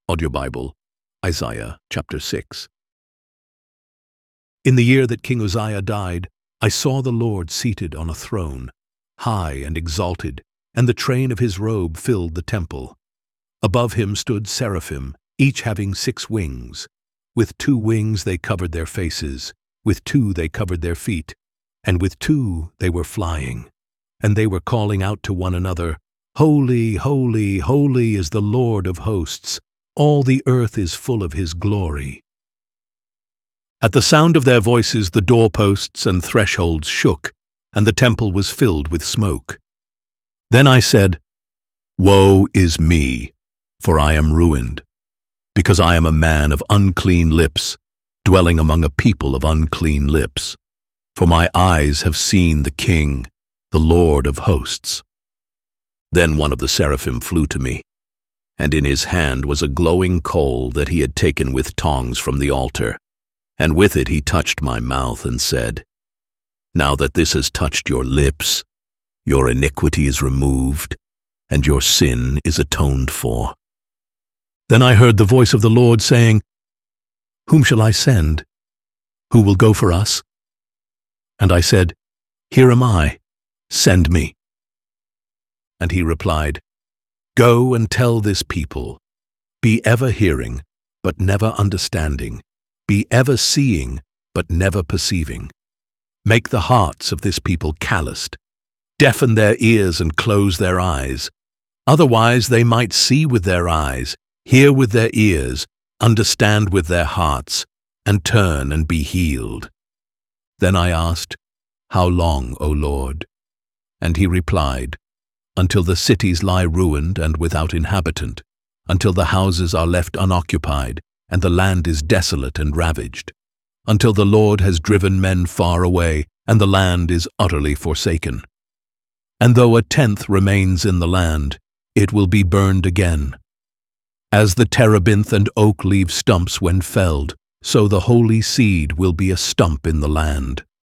Audio Bible, Isaiah chapter 6. In the year that King Uzziah died, I saw the Lord seated on a throne, high and exalted, and the train of his robe filled the temple. Above him stood seraphim, each having 6 wings. With 2 wings they covered their faces, with 2 they covered their feet, and with 2 they were flying. And they were calling out to one another, Holy, holy, holy is the Lord of hosts. All the earth is full of his glory. At the sound of their voices the doorposts and thresholds shook, and the temple was filled with smoke. Then I said, Woe is me, for I am ruined, because I am a man of unclean lips, dwelling among a people of unclean lips. For my eyes have seen the King, the Lord of hosts. Then one of the seraphim flew to me, and in his hand was a glowing coal that he had taken with tongs from the altar, and with it he touched my mouth and said, Now that this has touched your lips, your iniquity is removed, and your sin is atoned for. Then I heard the voice of the Lord saying, Whom shall I send? Who will go for us? And I said, Here am I, send me. And he replied, Go and tell this people, be ever hearing, but never understanding, be ever seeing, but never perceiving. Make the hearts of this people calloused, deafen their ears and close their eyes. Otherwise they might see with their eyes, hear with their ears, understand with their hearts, and turn and be healed. Then I asked, How long, O Lord? And he replied, Until the cities lie ruined and without inhabitant, until the houses are left unoccupied, and the land is desolate and ravaged, until the Lord has driven men far away, and the land is utterly forsaken. And though 1/10 remains in the land, it will be burned again. As the terebinth and oak leave stumps when felled, so the holy seed will be a stump in the land.